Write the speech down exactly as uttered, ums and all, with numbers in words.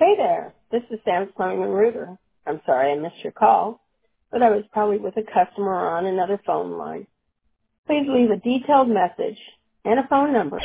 Hey there, this is Sam's Plumbing and Rooter. I'm sorry I missed your call, but I was probably with a customer on another phone line. Please leave a detailed message and a phone number